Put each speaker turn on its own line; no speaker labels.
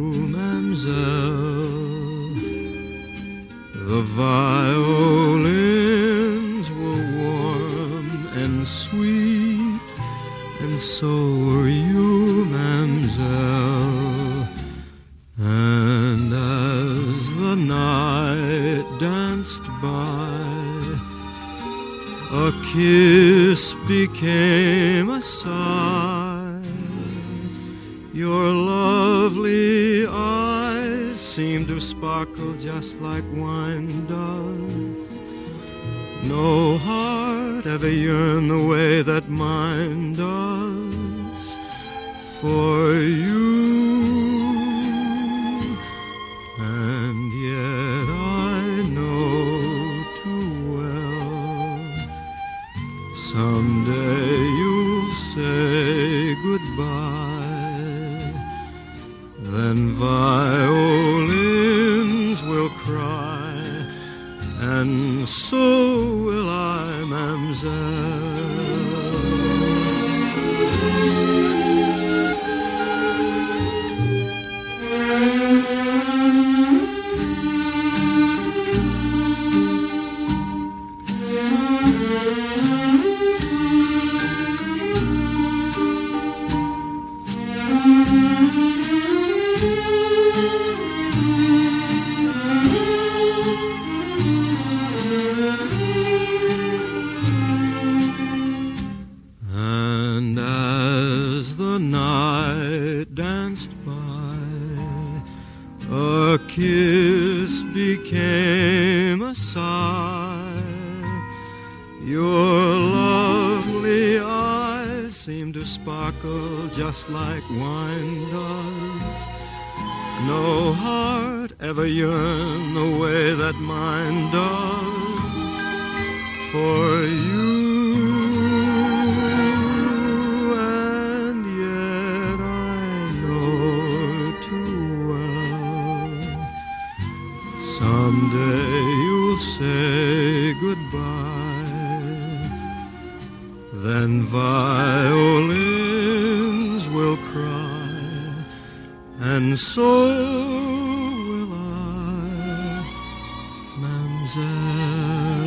mademoiselle. The violins were warm and sweet, and so were you, mademoiselle. And as the night danced by, a kiss became a sigh. Your lovely eyes seemed to sparkle just like wine does. No heart ever yearned the way that mine does for you. And yet I know too well, someday you'll say goodbye. Then violins will cry, and so will I, mademoiselle. And as the night danced by, a kiss became a sigh. Your lovely eyes seemed to sparkle just like wine does. No heart ever yearned the way that mine does for you. And yet I know too well, someday you'll say goodbye. Then violins will cry, and so will I, mademoiselle.